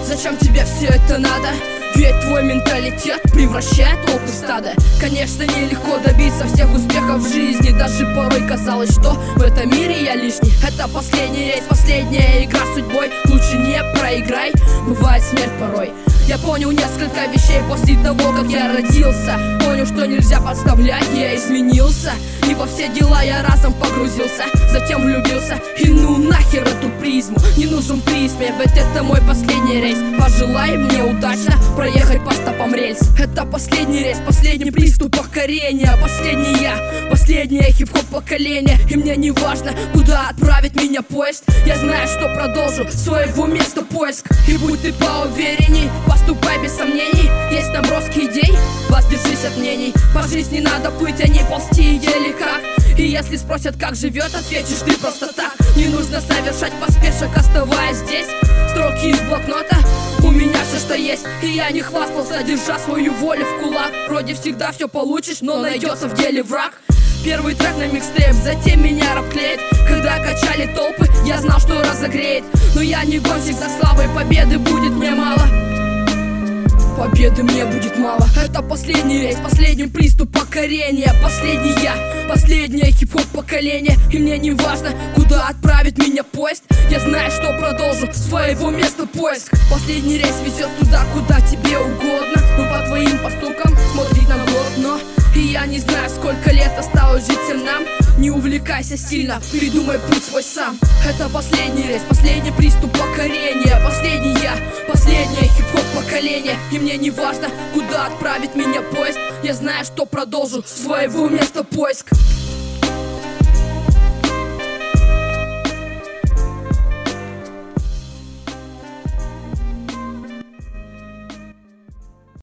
Зачем тебе все это надо? Ведь твой менталитет превращает толпы в стадо. Конечно, нелегко добиться всех успехов в жизни. Даже порой казалось, что в этом мире я лишний. Это последний рейс, последняя игра с судьбой. Лучше не проиграй, бывает смерть порой. Я понял несколько вещей после того, как я родился. Понял, что нельзя подставлять, я изменился. И во все дела я разом погрузился. Затем влюбился, и ну нахер эту призму. Не нужен приз мне, ведь это мой последний рейс. Пожелай мне удачно проехать по стопам рельс. Это последний рейс, последний приступ покорения. Последний я, последнее хип-хоп поколение. И мне не важно, куда отправит меня поезд. Я знаю, что продолжу своего места поиск. И будь ты поуверенней, поступай без сомнений. Есть наброски идей, воздержись от мнений. По жизни надо плыть, а не ползти еле как. И если спросят, как живет, ответишь ты просто так. Не нужно совершать поспешок, оставаясь здесь. Строки из блокнота, у меня все, что есть. И я не хвастался, держа свою волю в кулак. Вроде всегда все получишь, но найдется в деле враг. Первый трек на микстейп, затем меня рэп клеит. Когда качали толпы, я знал, что разогреет. Но я не гонщик за славой, победы будет мне мало. Победы мне будет мало. Это последний рейс, последний приступ покорения. Последний я, последнее хип-хоп поколение. И мне не важно, куда отправит меня поезд. Я знаю, что продолжу своего места поиск. Последний рейс везет туда, куда тебе угодно. Но по твоим поступкам смотрит на год, но и я не знаю, сколько лет осталось жить всем нам. Не увлекайся сильно, придумай путь свой сам. Это последний рейс, последний приступ покорения. Последний я, последнее хип-хоп поколение. И мне не важно, куда отправит меня поезд. Я знаю, что продолжу своего места поиск.